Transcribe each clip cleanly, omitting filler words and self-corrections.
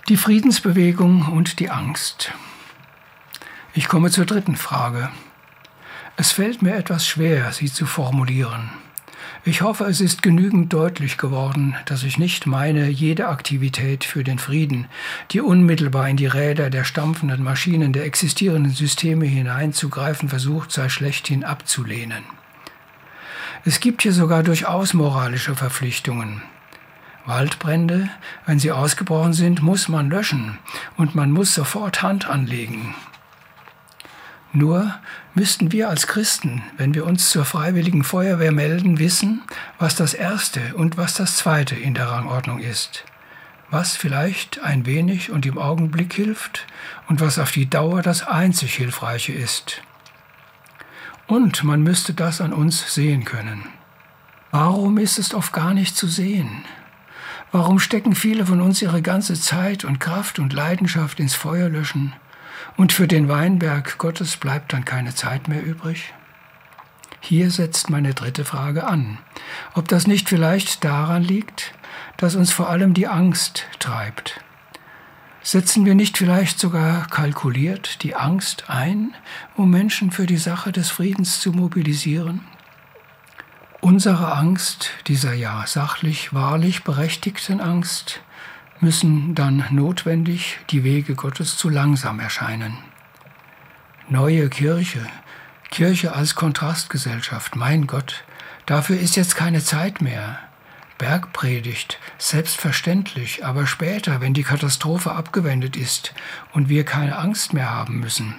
Die Friedensbewegung und die Angst. Ich komme zur dritten Frage. Es fällt mir etwas schwer, sie zu formulieren. Ich hoffe, es ist genügend deutlich geworden, dass ich nicht meine, jede Aktivität für den Frieden, die unmittelbar in die Räder der stampfenden Maschinen der existierenden Systeme hineinzugreifen versucht, sei schlechthin abzulehnen. Es gibt hier sogar durchaus moralische Verpflichtungen. Waldbrände, wenn sie ausgebrochen sind, muss man löschen und man muss sofort Hand anlegen. Nur müssten wir als Christen, wenn wir uns zur Freiwilligen Feuerwehr melden, wissen, was das Erste und was das Zweite in der Rangordnung ist. Was vielleicht ein wenig und im Augenblick hilft und was auf die Dauer das einzig Hilfreiche ist. Und man müsste das an uns sehen können. Warum ist es oft gar nicht zu sehen? Warum stecken viele von uns ihre ganze Zeit und Kraft und Leidenschaft ins Feuerlöschen und für den Weinberg Gottes bleibt dann keine Zeit mehr übrig? Hier setzt meine dritte Frage an, ob das nicht vielleicht daran liegt, dass uns vor allem die Angst treibt. Setzen wir nicht vielleicht sogar kalkuliert die Angst ein, um Menschen für die Sache des Friedens zu mobilisieren? Unsere Angst, dieser ja sachlich, wahrlich berechtigten Angst, müssen dann notwendig die Wege Gottes zu langsam erscheinen. Neue Kirche, Kirche als Kontrastgesellschaft, mein Gott, dafür ist jetzt keine Zeit mehr. Bergpredigt, selbstverständlich, aber später, wenn die Katastrophe abgewendet ist und wir keine Angst mehr haben müssen.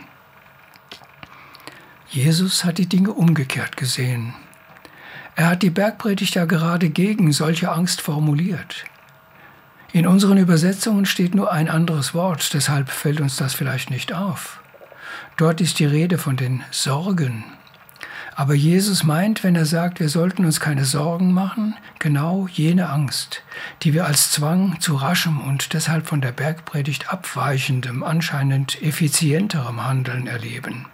Jesus hat die Dinge umgekehrt gesehen. Er hat die Bergpredigt ja gerade gegen solche Angst formuliert. In unseren Übersetzungen steht nur ein anderes Wort, deshalb fällt uns das vielleicht nicht auf. Dort ist die Rede von den Sorgen. Aber Jesus meint, wenn er sagt, wir sollten uns keine Sorgen machen, genau jene Angst, die wir als Zwang zu raschem und deshalb von der Bergpredigt abweichendem, anscheinend effizienterem Handeln erleben.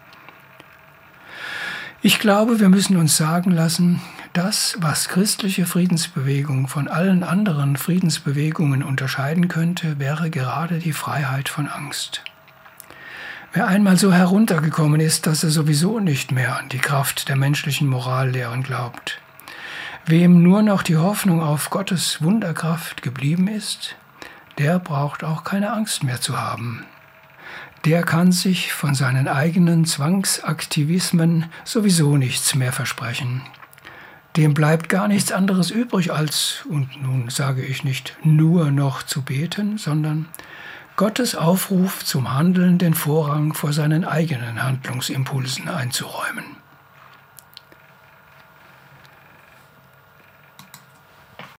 Ich glaube, wir müssen uns sagen lassen, das, was christliche Friedensbewegung von allen anderen Friedensbewegungen unterscheiden könnte, wäre gerade die Freiheit von Angst. Wer einmal so heruntergekommen ist, dass er sowieso nicht mehr an die Kraft der menschlichen Morallehren glaubt, wem nur noch die Hoffnung auf Gottes Wunderkraft geblieben ist, der braucht auch keine Angst mehr zu haben. Der kann sich von seinen eigenen Zwangsaktivismen sowieso nichts mehr versprechen. Dem bleibt gar nichts anderes übrig als, und nun sage ich nicht nur noch zu beten, sondern Gottes Aufruf zum Handeln den Vorrang vor seinen eigenen Handlungsimpulsen einzuräumen.